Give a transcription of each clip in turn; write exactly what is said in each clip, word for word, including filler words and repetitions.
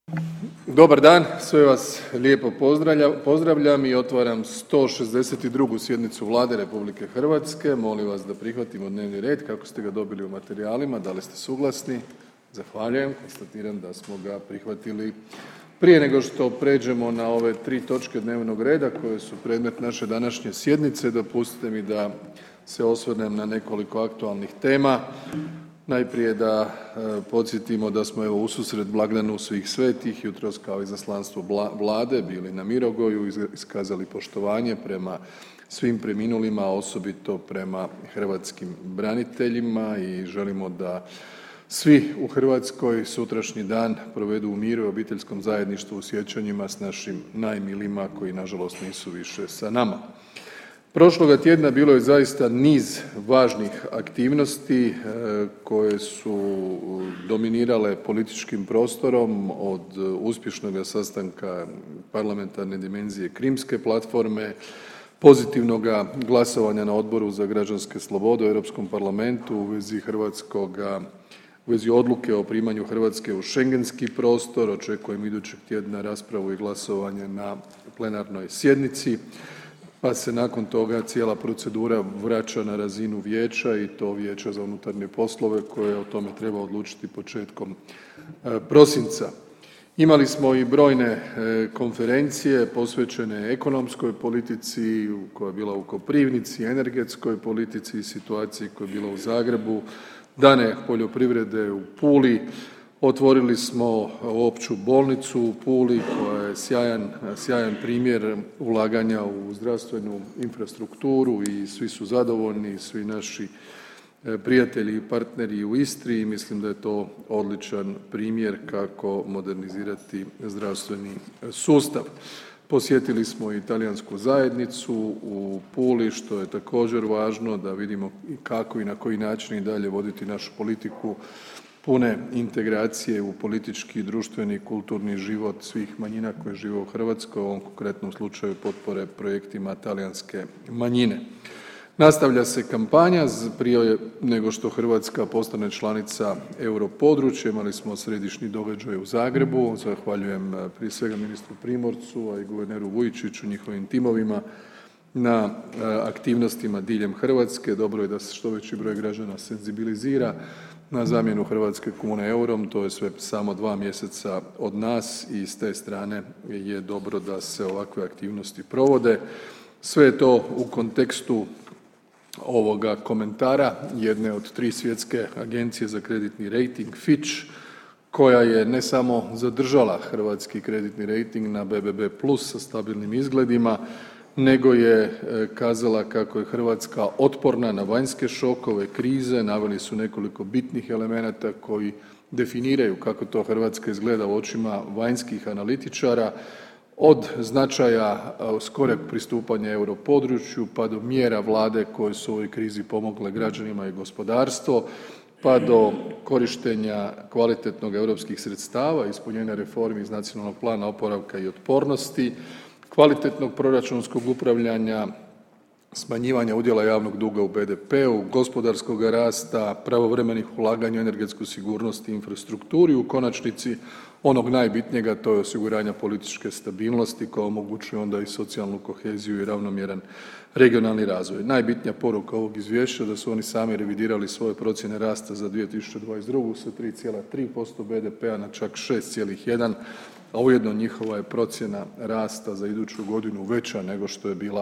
Dobar dan, sve vas lijepo pozdravljam i otvaram sto šezdeset drugu sjednicu Vlade Republike Hrvatske. Molim vas da prihvatimo dnevni red kako ste ga dobili u materijalima. Da li ste suglasni? Zahvaljujem. Konstatiram da smo ga prihvatili. Prije nego što pređemo na ove tri točke dnevnog reda koje su predmet naše današnje sjednice, dopustite mi da se osvrnem na nekoliko aktualnih tema. Najprije da podsjetimo da smo evo ususret blagdanu Svih svetih jutros kao izaslanstvo Vlade bili na Mirogoju, iskazali poštovanje prema svim preminulima, osobito prema hrvatskim braniteljima i želimo da svi u Hrvatskoj sutrašnji dan provedu u miru i obiteljskom zajedništvu u sjećanjima s našim najmilijima koji nažalost nisu više sa nama. Prošloga tjedna bilo je zaista niz važnih aktivnosti koje su dominirale političkim prostorom od uspješnoga sastanka parlamentarne dimenzije Krimske platforme, pozitivnoga glasovanja na Odboru za građanske slobode u Europskom parlamentu u vezi hrvatskoga, u vezi odluke o primanju Hrvatske u Schengenski prostor. Očekujem idućeg tjedna raspravu i glasovanje na plenarnoj sjednici. Pa se nakon toga cijela procedura vraća na razinu vijeća i to Vijeća za unutarnje poslove koje o tome treba odlučiti početkom prosinca. Imali smo i brojne konferencije posvećene ekonomskoj politici koja je bila u Koprivnici, energetskoj politici, situaciji koja je bila u Zagrebu, Dane poljoprivrede u Puli. Otvorili smo opću bolnicu u Puli koja je sjajan, sjajan primjer ulaganja u zdravstvenu infrastrukturu i svi su zadovoljni, svi naši prijatelji i partneri u Istri i mislim da je to odličan primjer kako modernizirati zdravstveni sustav. Posjetili smo i talijansku zajednicu u Puli što je također važno da vidimo kako i na koji način i dalje voditi našu politiku pune integracije u politički, društveni i kulturni život svih manjina koje žive u Hrvatskoj, u ovom konkretnom slučaju potpore projektima talijanske manjine. Nastavlja se kampanja prije nego što Hrvatska postane članica europodručja. Imali smo središnji događaj u Zagrebu. Zahvaljujem prije svega ministru Primorcu, a i guverneru Vujčiću, njihovim timovima na aktivnostima diljem Hrvatske. Dobro je da se što veći broj građana senzibilizira na zamjenu hrvatske kune eurom. To je sve samo dva mjeseca od nas i s te strane je dobro da se ovakve aktivnosti provode. Sve je to u kontekstu ovoga komentara jedne od tri svjetske agencije za kreditni rejting Fitch koja je ne samo zadržala hrvatski kreditni rejting na be be be plus sa stabilnim izgledima, nego je kazala kako je Hrvatska otporna na vanjske šokove, krize. Naveli su nekoliko bitnih elemenata koji definiraju kako to Hrvatska izgleda u očima vanjskih analitičara, od značaja skorog pristupanja europodručju pa do mjera Vlade koje su u ovoj krizi pomogle građanima i gospodarstvo, pa do korištenja kvalitetnog europskih sredstava, ispunjenja reformi iz Nacionalnog plana oporavka i otpornosti, kvalitetnog proračunskog upravljanja, smanjivanja udjela javnog duga u be de peu, gospodarskog rasta, pravovremenih ulaganja u energetsku sigurnost i infrastrukturu i u konačnici onog najbitnijega, to je osiguranje političke stabilnosti koja omogućuje onda i socijalnu koheziju i ravnomjeran regionalni razvoj. Najbitnija poruka ovog izvješća da su oni sami revidirali svoje procjene rasta za dvije tisuće dvadeset drugu sa tri zarez tri posto be de pea na čak šest zarez jedan, a ujedno njihova je procjena rasta za iduću godinu veća nego što je bila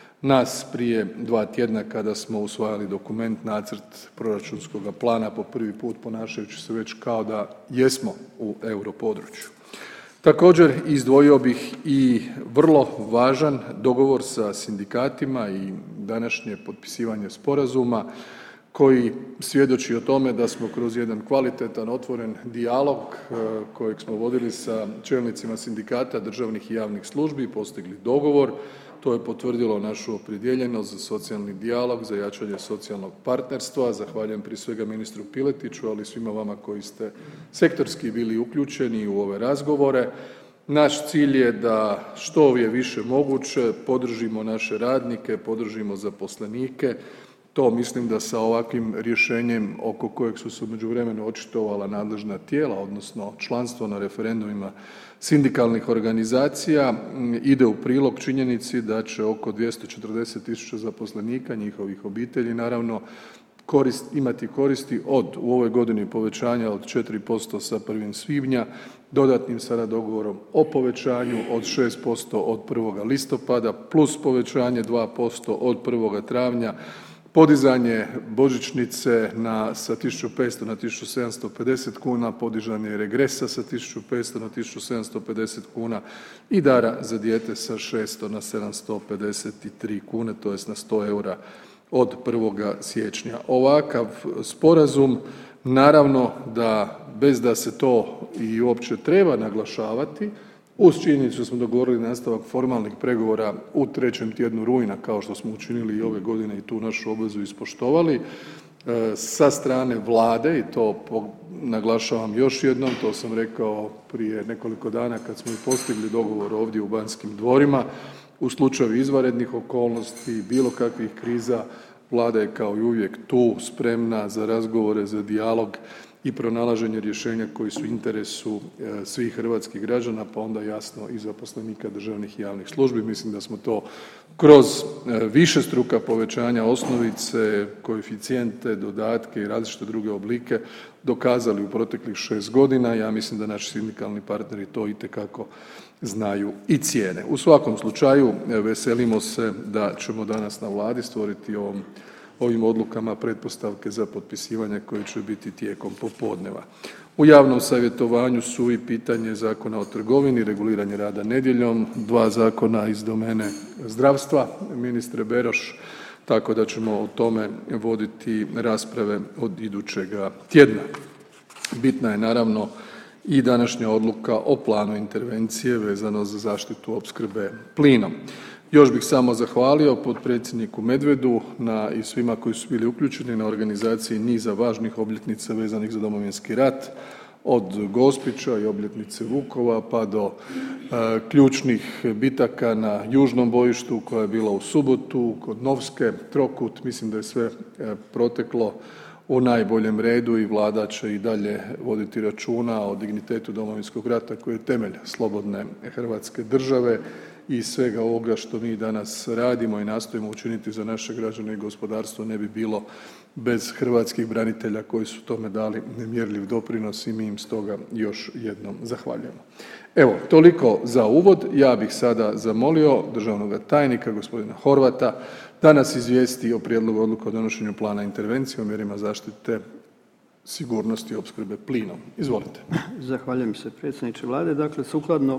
nas prije dva tjedna kada smo usvajali dokument, nacrt proračunskog plana po prvi put ponašajući se već kao da jesmo u europodručju. Također izdvojio bih i vrlo važan dogovor sa sindikatima i današnje potpisivanje sporazuma koji svjedoči o tome da smo kroz jedan kvalitetan, otvoren dijalog kojeg smo vodili sa čelnicima sindikata državnih i javnih službi postigli dogovor. To je potvrdilo našu opredijeljenost za socijalni dijalog, za jačanje socijalnog partnerstva. Zahvaljujem prije svega ministru Piletiću, ali i svima vama koji ste sektorski bili uključeni u ove razgovore. Naš cilj je da što je više moguće podržimo naše radnike, podržimo zaposlenike, To mislim da sa ovakvim rješenjem oko kojeg su se u međuvremenu očitovala nadležna tijela, odnosno članstvo na referendumima sindikalnih organizacija ide u prilog činjenici da će oko dvjesto četrdeset tisuća zaposlenika, njihovih obitelji naravno, korist, imati koristi od u ovoj godini povećanja od četiri posto sa prvog svibnja, dodatnim sada dogovorom o povećanju od šest posto od prvog listopada plus povećanje dva posto od prvog travnja, podizanje božićnice na, sa tisuću petsto na tisuću sedamsto pedeset kuna, podizanje regresa sa tisuću petsto na tisuću sedamsto pedeset kuna i dara za dijete sa šesto na sedamsto pedeset tri kune, to jest na sto eura od prvog siječnja. Ovakav sporazum naravno da bez da se to i uopće treba naglašavati, uz činjenicu smo dogovorili nastavak formalnih pregovora u trećem tjednu rujna kao što smo učinili i ove godine i tu našu obvezu ispoštovali sa strane Vlade i to naglašavam još jednom, to sam rekao prije nekoliko dana kad smo i postigli dogovor ovdje u Banskim dvorima. U slučaju izvanrednih okolnosti i bilo kakvih kriza Vlada je kao i uvijek tu spremna za razgovore, za dijalog i pronalaženje rješenja koji su u interesu svih hrvatskih građana, pa onda jasno i zaposlenika državnih i javnih službi. Mislim da smo to kroz višestruka povećanja osnovice, koeficijente, dodatke i različite druge oblike dokazali u proteklih šest godina. Ja mislim da naši sindikalni partneri to itekako znaju i cijene. U svakom slučaju veselimo se da ćemo danas na Vladi stvoriti ovom ovim odlukama pretpostavke za potpisivanje koje će biti tijekom popodneva. U javnom savjetovanju su i pitanje Zakona o trgovini, reguliranje rada nedjeljom, dva zakona iz domene zdravstva, ministre Beroš, tako da ćemo o tome voditi rasprave od idućega tjedna. Bitna je naravno i današnja odluka o planu intervencije vezano za zaštitu opskrbe plinom. Još bih samo zahvalio potpredsjedniku Medvedu na, i svima koji su bili uključeni na organizaciji niza važnih obljetnica vezanih za Domovinski rat, od Gospića i obljetnice Vukova pa do e, ključnih bitaka na južnom bojištu koja je bila u subotu, kod Novske, Trokut. Mislim da je sve e, proteklo u najboljem redu i Vlada će i dalje voditi računa o dignitetu Domovinskog rata koji je temelj slobodne Hrvatske države i svega ovoga što mi danas radimo i nastojimo učiniti za naše građane i gospodarstvo ne bi bilo bez hrvatskih branitelja koji su tome dali nemjerljiv doprinos i mi im stoga još jednom zahvaljujemo. Evo, toliko za uvod. Ja bih sada zamolio državnog tajnika, gospodina Horvata, da nas izvijesti o prijedlogu odluke o donošenju plana intervencije o mjerama zaštite sigurnosti opskrbe plinom. Izvolite. Zahvaljujem se predsjedniče Vlade. Dakle, sukladno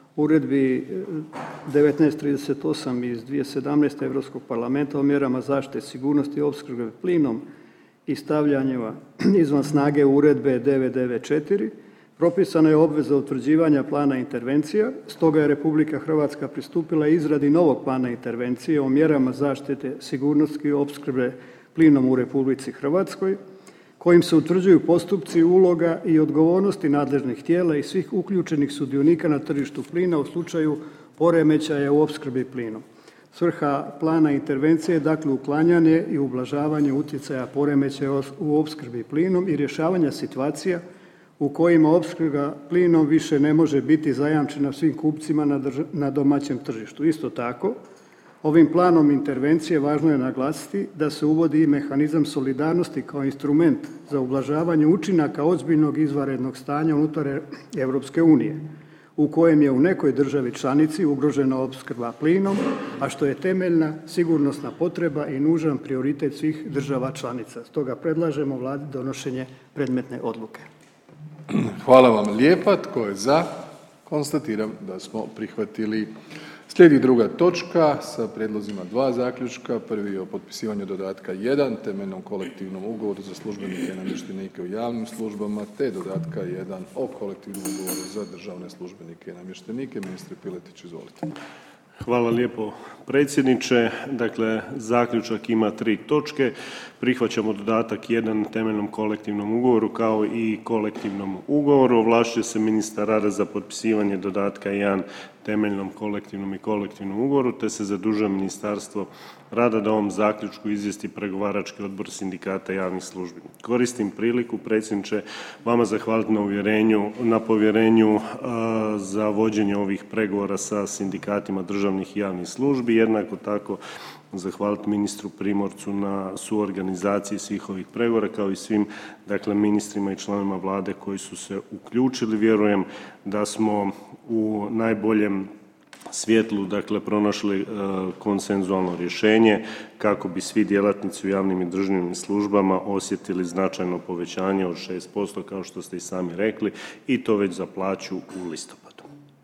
Uredbi devetnaest trideset osam iz dvije tisuće sedamnaeste. Europskog parlamenta o mjerama zaštite sigurnosti opskrbe plinom i stavljanjima izvan snage Uredbe devetsto devedeset četiri propisana je obveza utvrđivanja plana intervencija, stoga je Republika Hrvatska pristupila izradi novog plana intervencije o mjerama zaštite sigurnosti opskrbe plinom u Republici Hrvatskoj, kojim se utvrđuju postupci, uloga i odgovornosti nadležnih tijela i svih uključenih sudionika na tržištu plina u slučaju poremećaja u opskrbi plinom. Svrha plana intervencije je dakle uklanjanje i ublažavanje utjecaja poremećaja u opskrbi plinom i rješavanja situacija u kojima opskrba plinom više ne može biti zajamčena svim kupcima na, drž- na domaćem tržištu. Isto tako, ovim planom intervencije važno je naglasiti da se uvodi i mehanizam solidarnosti kao instrument za ublažavanje učinaka ozbiljnog izvanrednog stanja unutar Europske unije, u kojem je u nekoj državi članici ugrožena opskrba plinom, a što je temeljna sigurnosna potreba i nužan prioritet svih država članica. Stoga predlažemo Vladi donošenje predmetne odluke. Hvala vam lijepa. Tko je za? Konstatiram da smo prihvatili. Slijedi druga točka sa prijedlozima dva zaključka. Prvi je o potpisivanju dodatka jedan temeljnom kolektivnom ugovoru za službenike i namještenike u javnim službama, te dodatka jedan o kolektivnom ugovoru za državne službenike i namještenike. Ministre Piletić, izvolite. Hvala lijepo predsjedniče. Dakle, zaključak ima tri točke. Prihvaćamo dodatak jedan temeljnom kolektivnom ugovoru kao i kolektivnom ugovoru. Ovlašćuje se ministar rada za potpisivanje dodatka jedan temeljnom kolektivnom i kolektivnom ugovoru, te se zadužuje Ministarstvo rada da ovom zaključku izvijesti pregovarački odbor sindikata javnih službi. Koristim priliku, predsjedniče, vama zahvaliti na uvjerenju, na povjerenju uh, za vođenje ovih pregovora sa sindikatima državnih i javnih službi. Jednako tako zahvaliti ministru Primorcu na suorganizaciji svih ovih pregovora, kao i svim, dakle, ministrima i članovima Vlade koji su se uključili. Vjerujem da smo u najboljem svjetlu, dakle, pronašli e, konsenzualno rješenje kako bi svi djelatnici u javnim i državnim službama osjetili značajno povećanje od šest posto, kao što ste i sami rekli, i to već za plaću u listopadu.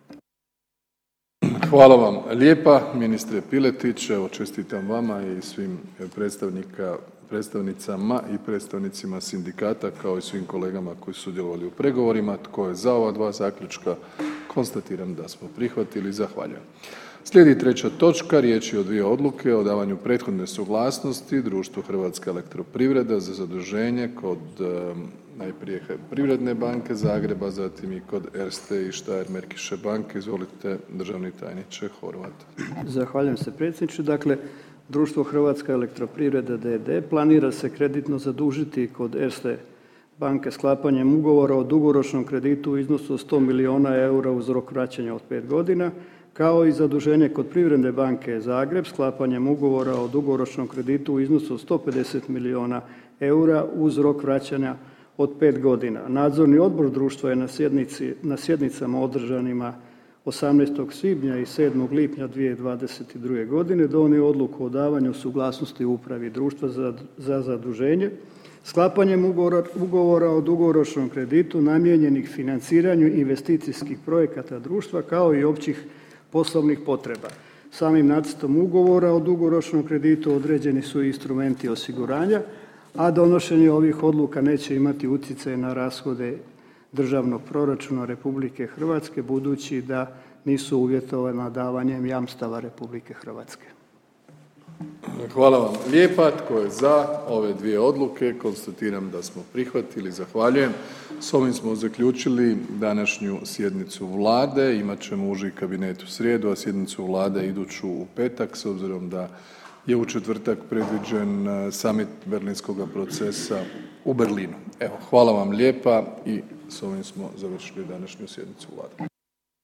Hvala vam lijepa, ministre Piletić. Evo, čestitam vama i svim predstavnika, predstavnicama i predstavnicima sindikata, kao i svim kolegama koji su sudjelovali u pregovorima. Tko je za ova dva zaključka? Konstatiram da smo prihvatili. Zahvaljujem. Slijedi treća točka, riječ je o dvije odluke o davanju prethodne suglasnosti društvu Hrvatska elektroprivreda za zaduženje kod najprije Privredne banke Zagreba, zatim i kod Erste i Steiermärkische banke. Izvolite, državni tajniče Horvat. Zahvaljujem se, predsjedniče. Dakle, društvo Hrvatska elektroprivreda d d planira se kreditno zadužiti kod Erste banke sklapanjem ugovora o dugoročnom kreditu u iznosu od sto milijuna eura uz rok vraćanja od pet godina, kao i zaduženje kod Privredne banke Zagreb sklapanjem ugovora o dugoročnom kreditu u iznosu od sto pedeset milijuna eura uz rok vraćanja od pet godina. Nadzorni odbor društva je na, sjednici, na sjednicama održanima osamnaestog svibnja i sedmog lipnja dvije tisuće dvadeset druge. godine donio odluku o davanju suglasnosti upravi društva za, za zaduženje sklapanjem ugovora, ugovora o dugoročnom kreditu namijenjenih financiranju investicijskih projekata društva kao i općih poslovnih potreba. Samim nacrtom ugovora o dugoročnom kreditu određeni su instrumenti osiguranja, a donošenje ovih odluka neće imati utjecaj na rashode državnog proračuna Republike Hrvatske, budući da nisu uvjetovana davanjem jamstava Republike Hrvatske. Hvala vam lijepa. Tko je za ove dvije odluke? Konstatiram da smo prihvatili. Zahvaljujem. S ovim smo zaključili današnju sjednicu Vlade. Imat ćemo uži kabinet u srijedu, a sjednicu Vlade iduću u petak, s obzirom da je u četvrtak predviđen summit berlinskoga procesa u Berlinu. Evo, hvala vam lijepa i s ovim smo završili današnju sjednicu Vlade.